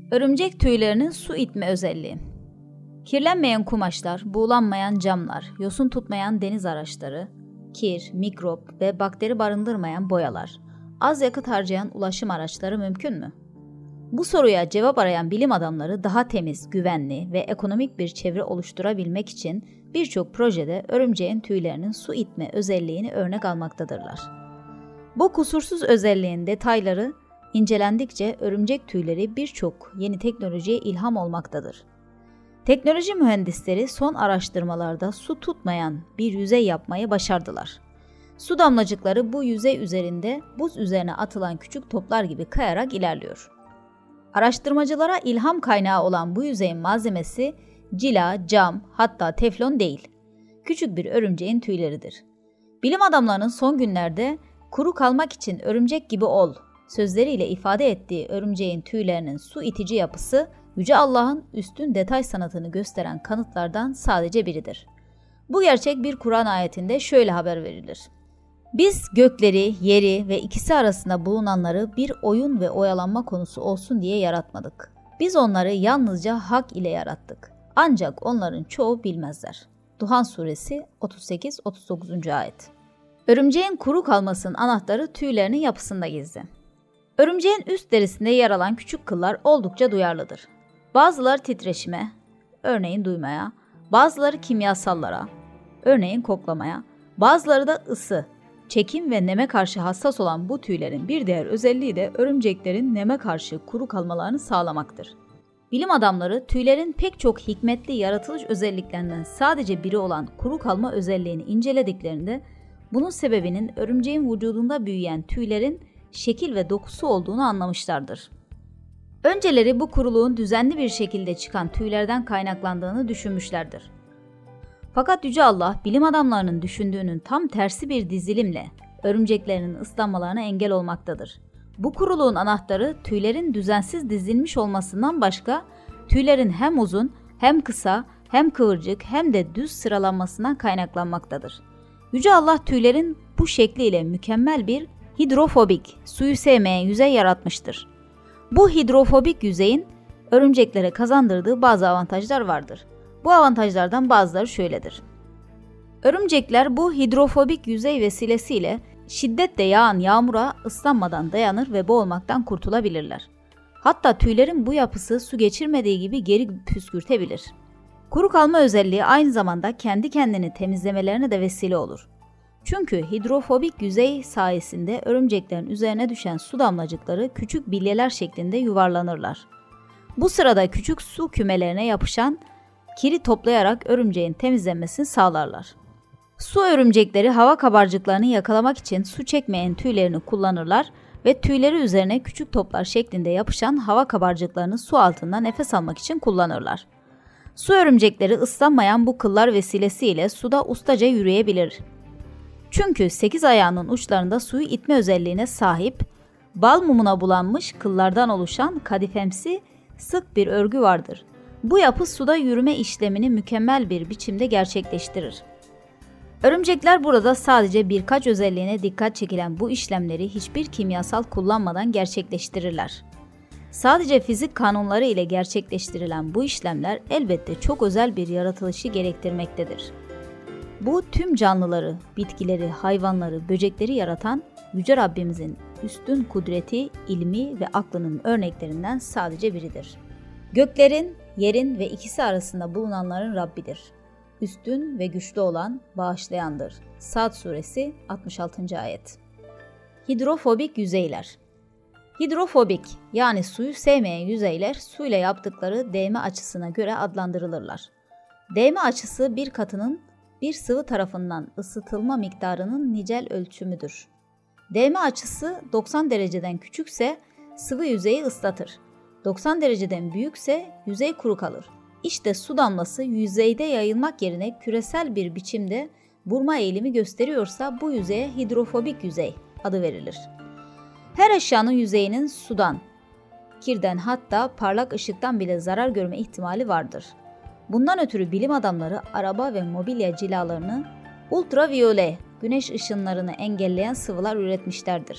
Örümcek tüylerinin su itme özelliği. Kirlenmeyen kumaşlar, buğulanmayan camlar, yosun tutmayan deniz araçları, kir, mikrop ve bakteri barındırmayan boyalar, az yakıt harcayan ulaşım araçları mümkün mü? Bu soruya cevap arayan bilim adamları daha temiz, güvenli ve ekonomik bir çevre oluşturabilmek için birçok projede örümceğin tüylerinin su itme özelliğini örnek almaktadırlar. Bu kusursuz özelliğin detayları incelendikçe örümcek tüyleri birçok yeni teknolojiye ilham olmaktadır. Teknoloji mühendisleri son araştırmalarda su tutmayan bir yüzey yapmayı başardılar. Su damlacıkları bu yüzey üzerinde buz üzerine atılan küçük toplar gibi kayarak ilerliyor. Araştırmacılara ilham kaynağı olan bu yüzeyin malzemesi cila, cam, hatta teflon değil. Küçük bir örümceğin tüyleridir. Bilim adamlarının son günlerde kuru kalmak için örümcek gibi ol sözleriyle ifade ettiği örümceğin tüylerinin su itici yapısı, Yüce Allah'ın üstün detay sanatını gösteren kanıtlardan sadece biridir. Bu gerçek bir Kur'an ayetinde şöyle haber verilir. Biz gökleri, yeri ve ikisi arasında bulunanları bir oyun ve oyalanma konusu olsun diye yaratmadık. Biz onları yalnızca hak ile yarattık. Ancak onların çoğu bilmezler. Duhan suresi 38-39. ayet. Örümceğin kuru kalmasının anahtarı tüylerinin yapısında gizli. Örümceğin üst derisinde yer alan küçük kıllar oldukça duyarlıdır. Bazıları titreşime, örneğin duymaya, bazıları kimyasallara, örneğin koklamaya, bazıları da ısı, çekim ve neme karşı hassas olan bu tüylerin bir diğer özelliği de örümceklerin neme karşı kuru kalmalarını sağlamaktır. Bilim adamları tüylerin pek çok hikmetli yaratılış özelliklerinden sadece biri olan kuru kalma özelliğini incelediklerinde bunun sebebinin örümceğin vücudunda büyüyen tüylerin şekil ve dokusu olduğunu anlamışlardır. Önceleri bu kuruluğun düzenli bir şekilde çıkan tüylerden kaynaklandığını düşünmüşlerdir. Fakat Yüce Allah bilim adamlarının düşündüğünün tam tersi bir dizilimle örümceklerinin ıslanmalarına engel olmaktadır. Bu kuruluğun anahtarı tüylerin düzensiz dizilmiş olmasından başka tüylerin hem uzun hem kısa hem kıvırcık hem de düz sıralanmasından kaynaklanmaktadır. Yüce Allah tüylerin bu şekliyle mükemmel bir hidrofobik, suyu sevmeyen yüzey yaratmıştır. Bu hidrofobik yüzeyin örümceklere kazandırdığı bazı avantajlar vardır. Bu avantajlardan bazıları şöyledir. Örümcekler bu hidrofobik yüzey vesilesiyle şiddetle yağan yağmura ıslanmadan dayanır ve boğulmaktan kurtulabilirler. Hatta tüylerin bu yapısı su geçirmediği gibi geri püskürtebilir. Kuru kalma özelliği aynı zamanda kendi kendini temizlemelerine de vesile olur. Çünkü hidrofobik yüzey sayesinde örümceklerin üzerine düşen su damlacıkları küçük bilyeler şeklinde yuvarlanırlar. Bu sırada küçük su kümelerine yapışan kiri toplayarak örümceğin temizlenmesini sağlarlar. Su örümcekleri hava kabarcıklarını yakalamak için su çekmeyen tüylerini kullanırlar ve tüyleri üzerine küçük toplar şeklinde yapışan hava kabarcıklarını su altında nefes almak için kullanırlar. Su örümcekleri ıslanmayan bu kıllar vesilesiyle suda ustaca yürüyebilir. Çünkü 8 ayağının uçlarında suyu itme özelliğine sahip, bal mumuna bulanmış kıllardan oluşan kadifemsi sık bir örgü vardır. Bu yapı suda yürüme işlemini mükemmel bir biçimde gerçekleştirir. Örümcekler burada sadece birkaç özelliğine dikkat çekilen bu işlemleri hiçbir kimyasal kullanmadan gerçekleştirirler. Sadece fizik kanunları ile gerçekleştirilen bu işlemler elbette çok özel bir yaratılışı gerektirmektedir. Bu tüm canlıları, bitkileri, hayvanları, böcekleri yaratan Yüce Rabbimizin üstün kudreti, ilmi ve aklının örneklerinden sadece biridir. Göklerin, yerin ve ikisi arasında bulunanların Rabbidir. Üstün ve güçlü olan bağışlayandır. Sad suresi 66. ayet. Hidrofobik yüzeyler. Hidrofobik yani suyu sevmeyen yüzeyler suyla yaptıkları değme açısına göre adlandırılırlar. Değme açısı bir katının bir sıvı tarafından ısıtılma miktarının nicel ölçümüdür. Değme açısı 90 dereceden küçükse sıvı yüzeyi ıslatır. 90 dereceden büyükse yüzey kuru kalır. İşte su damlası yüzeyde yayılmak yerine küresel bir biçimde vurma eğilimi gösteriyorsa bu yüzeye hidrofobik yüzey adı verilir. Her eşyanın yüzeyinin sudan, kirden hatta parlak ışıktan bile zarar görme ihtimali vardır. Bundan ötürü bilim adamları araba ve mobilya cilalarını ultraviyole güneş ışınlarını engelleyen sıvılar üretmişlerdir.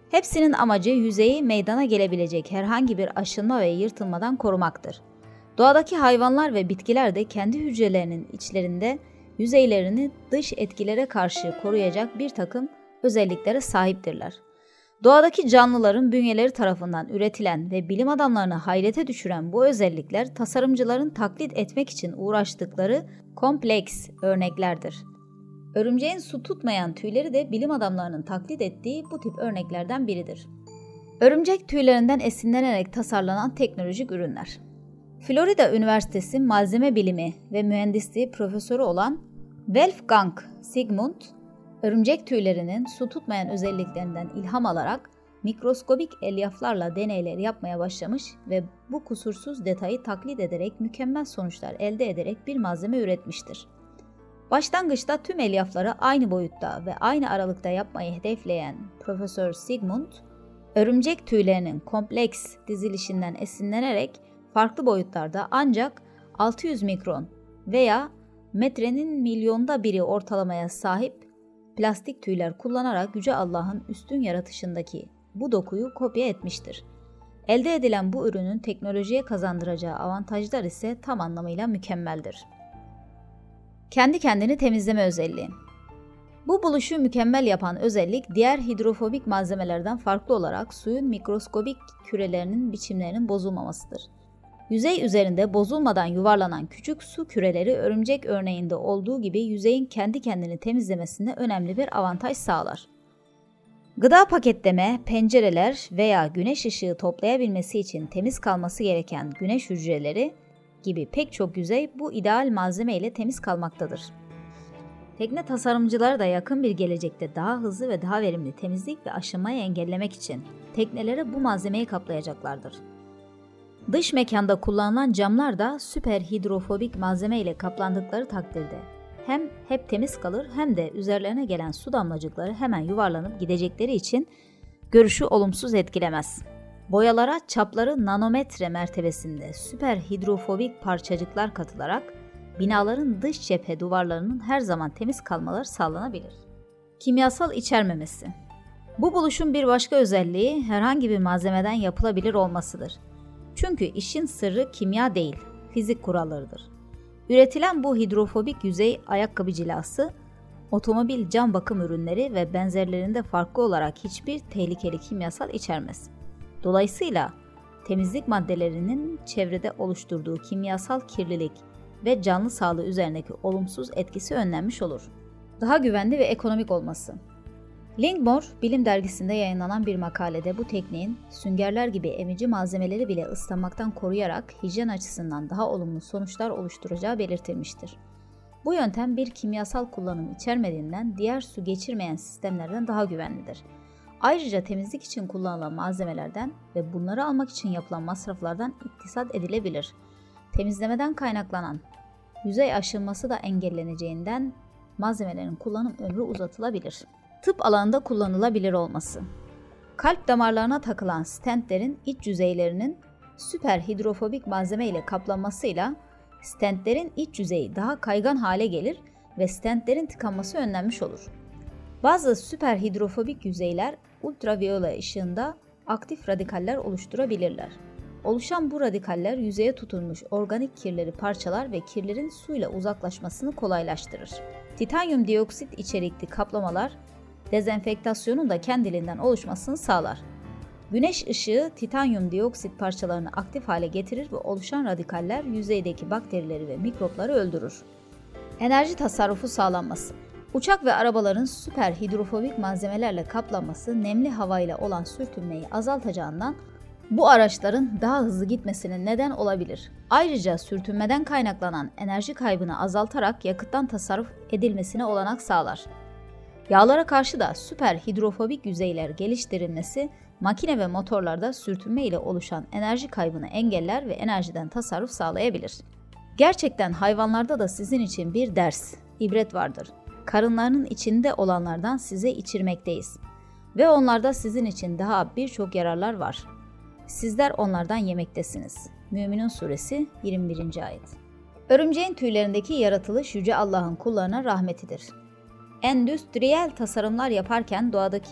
Hepsinin amacı yüzeyi meydana gelebilecek herhangi bir aşınma ve yırtılmadan korumaktır. Doğadaki hayvanlar ve bitkiler de kendi hücrelerinin içlerinde yüzeylerini dış etkilere karşı koruyacak bir takım özelliklere sahiptirler. Doğadaki canlıların bünyeleri tarafından üretilen ve bilim adamlarını hayrete düşüren bu özellikler tasarımcıların taklit etmek için uğraştıkları kompleks örneklerdir. Örümceğin su tutmayan tüyleri de bilim adamlarının taklit ettiği bu tip örneklerden biridir. Örümcek tüylerinden esinlenerek tasarlanan teknolojik ürünler. Florida Üniversitesi Malzeme Bilimi ve Mühendisliği profesörü olan Wolfgang Sigmund, örümcek tüylerinin su tutmayan özelliklerinden ilham alarak mikroskobik elyaflarla deneyler yapmaya başlamış ve bu kusursuz detayı taklit ederek mükemmel sonuçlar elde ederek bir malzeme üretmiştir. Başlangıçta tüm elyafları aynı boyutta ve aynı aralıkta yapmayı hedefleyen Profesör Sigmund, örümcek tüylerinin kompleks dizilişinden esinlenerek farklı boyutlarda ancak 600 mikron veya metrenin milyonda biri ortalamaya sahip plastik tüyler kullanarak Yüce Allah'ın üstün yaratışındaki bu dokuyu kopya etmiştir. Elde edilen bu ürünün teknolojiye kazandıracağı avantajlar ise tam anlamıyla mükemmeldir. Kendi kendini temizleme özelliği. Bu buluşu mükemmel yapan özellik diğer hidrofobik malzemelerden farklı olarak suyun mikroskobik kürelerinin biçimlerinin bozulmamasıdır. Yüzey üzerinde bozulmadan yuvarlanan küçük su küreleri örümcek örneğinde olduğu gibi yüzeyin kendi kendini temizlemesinde önemli bir avantaj sağlar. Gıda paketleme, pencereler veya güneş ışığı toplayabilmesi için temiz kalması gereken güneş hücreleri gibi pek çok yüzey bu ideal malzeme ile temiz kalmaktadır. Tekne tasarımcıları da yakın bir gelecekte daha hızlı ve daha verimli temizlik ve aşınmayı engellemek için teknelere bu malzemeyi kaplayacaklardır. Dış mekanda kullanılan camlar da süper hidrofobik malzeme ile kaplandıkları takdirde hem hep temiz kalır hem de üzerlerine gelen su damlacıkları hemen yuvarlanıp gidecekleri için görüşü olumsuz etkilemez. Boyalara çapları nanometre mertebesinde süper hidrofobik parçacıklar katılarak binaların dış cephe duvarlarının her zaman temiz kalmaları sağlanabilir. Kimyasal içermemesi. Bu buluşun bir başka özelliği herhangi bir malzemeden yapılabilir olmasıdır. Çünkü işin sırrı kimya değil, fizik kurallarıdır. Üretilen bu hidrofobik yüzey ayakkabı cilası, otomobil cam bakım ürünleri ve benzerlerinde farklı olarak hiçbir tehlikeli kimyasal içermez. Dolayısıyla temizlik maddelerinin çevrede oluşturduğu kimyasal kirlilik ve canlı sağlığı üzerindeki olumsuz etkisi önlenmiş olur. Daha güvenli ve ekonomik olması. Linkmore Bilim Dergisi'nde yayınlanan bir makalede bu tekniğin süngerler gibi emici malzemeleri bile ıslanmaktan koruyarak hijyen açısından daha olumlu sonuçlar oluşturacağı belirtilmiştir. Bu yöntem bir kimyasal kullanım içermediğinden diğer su geçirmeyen sistemlerden daha güvenlidir. Ayrıca temizlik için kullanılan malzemelerden ve bunları almak için yapılan masraflardan iktisat edilebilir. Temizlemeden kaynaklanan yüzey aşınması da engelleneceğinden malzemelerin kullanım ömrü uzatılabilir. Tıp alanında kullanılabilir olması. Kalp damarlarına takılan stentlerin iç yüzeylerinin süper hidrofobik malzeme ile kaplanmasıyla stentlerin iç yüzeyi daha kaygan hale gelir ve stentlerin tıkanması önlenmiş olur. Bazı süper hidrofobik yüzeyler ultraviyole ışığında aktif radikaller oluşturabilirler. Oluşan bu radikaller yüzeye tutunmuş organik kirleri parçalar ve kirlerin suyla uzaklaşmasını kolaylaştırır. Titanyum dioksit içerikli kaplamalar dezenfektasyonun da kendiliğinden oluşmasını sağlar. Güneş ışığı titanyum dioksit parçalarını aktif hale getirir ve oluşan radikaller yüzeydeki bakterileri ve mikropları öldürür. Enerji tasarrufu sağlanması. Uçak ve arabaların süper hidrofobik malzemelerle kaplanması nemli havayla olan sürtünmeyi azaltacağından bu araçların daha hızlı gitmesine neden olabilir. Ayrıca sürtünmeden kaynaklanan enerji kaybını azaltarak yakıttan tasarruf edilmesine olanak sağlar. Yağlara karşı da süper hidrofobik yüzeyler geliştirilmesi, makine ve motorlarda sürtünme ile oluşan enerji kaybını engeller ve enerjiden tasarruf sağlayabilir. Gerçekten hayvanlarda da sizin için bir ders, ibret vardır. Karınlarının içinde olanlardan size içirmekteyiz. Ve onlarda sizin için daha birçok yararlar var. Sizler onlardan yemektesiniz. Müminun Suresi 21. ayet. Örümceğin tüylerindeki yaratılış Yüce Allah'ın kullarına rahmetidir. Endüstriyel tasarımlar yaparken doğadaki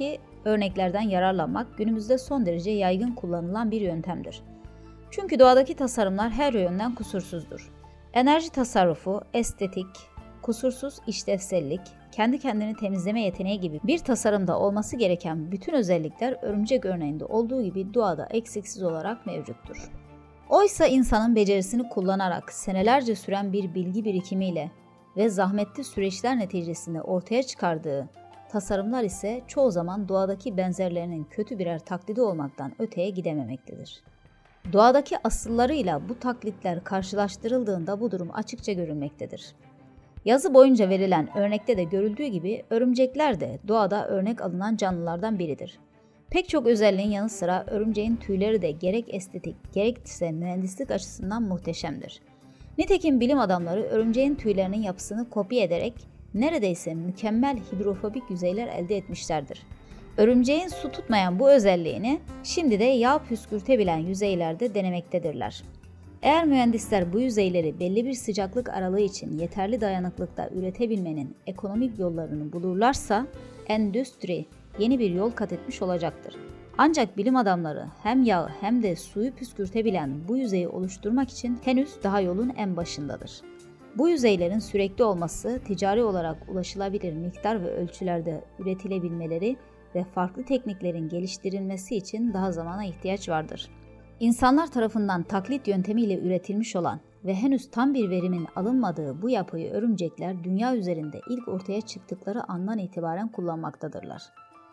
örneklerden yararlanmak günümüzde son derece yaygın kullanılan bir yöntemdir. Çünkü doğadaki tasarımlar her yönden kusursuzdur. Enerji tasarrufu, estetik, kusursuz işlevsellik, kendi kendini temizleme yeteneği gibi bir tasarımda olması gereken bütün özellikler örümcek örneğinde olduğu gibi doğada eksiksiz olarak mevcuttur. Oysa insanın becerisini kullanarak senelerce süren bir bilgi birikimiyle ve zahmetli süreçler neticesinde ortaya çıkardığı tasarımlar ise çoğu zaman doğadaki benzerlerinin kötü birer taklidi olmaktan öteye gidememektedir. Doğadaki asıllarıyla bu taklitler karşılaştırıldığında bu durum açıkça görülmektedir. Yazı boyunca verilen örnekte de görüldüğü gibi örümcekler de doğada örnek alınan canlılardan biridir. Pek çok özelliğin yanı sıra örümceğin tüyleri de gerek estetik gerekse mühendislik açısından muhteşemdir. Nitekim bilim adamları örümceğin tüylerinin yapısını kopya ederek neredeyse mükemmel hidrofobik yüzeyler elde etmişlerdir. Örümceğin su tutmayan bu özelliğini şimdi de yağ püskürtebilen yüzeylerde denemektedirler. Eğer mühendisler bu yüzeyleri belli bir sıcaklık aralığı için yeterli dayanıklıkta üretebilmenin ekonomik yollarını bulurlarsa endüstri yeni bir yol kat etmiş olacaktır. Ancak bilim adamları hem yağı hem de suyu püskürtebilen bu yüzeyi oluşturmak için henüz daha yolun en başındadır. Bu yüzeylerin sürekli olması, ticari olarak ulaşılabilir miktar ve ölçülerde üretilebilmeleri ve farklı tekniklerin geliştirilmesi için daha zamana ihtiyaç vardır. İnsanlar tarafından taklit yöntemiyle üretilmiş olan ve henüz tam bir verimin alınmadığı bu yapıyı örümcekler dünya üzerinde ilk ortaya çıktıkları andan itibaren kullanmaktadırlar.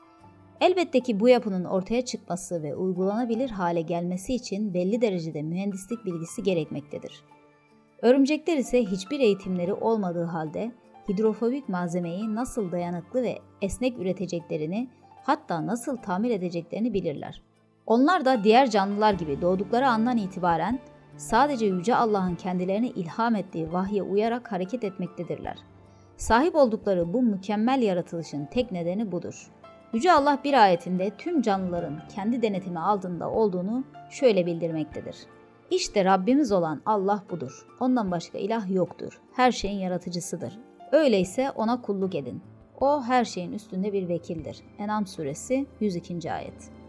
Elbette ki bu yapının ortaya çıkması ve uygulanabilir hale gelmesi için belli derecede mühendislik bilgisi gerekmektedir. Örümcekler ise hiçbir eğitimleri olmadığı halde hidrofobik malzemeyi nasıl dayanıklı ve esnek üreteceklerini, hatta nasıl tamir edeceklerini bilirler. Onlar da diğer canlılar gibi doğdukları andan itibaren sadece Yüce Allah'ın kendilerine ilham ettiği vahye uyarak hareket etmektedirler. Sahip oldukları bu mükemmel yaratılışın tek nedeni budur. Yüce Allah bir ayetinde tüm canlıların kendi denetimi altında olduğunu şöyle bildirmektedir. İşte Rabbimiz olan Allah budur. Ondan başka ilah yoktur. Her şeyin yaratıcısıdır. Öyleyse ona kulluk edin. O her şeyin üstünde bir vekildir. En'am suresi 102. ayet.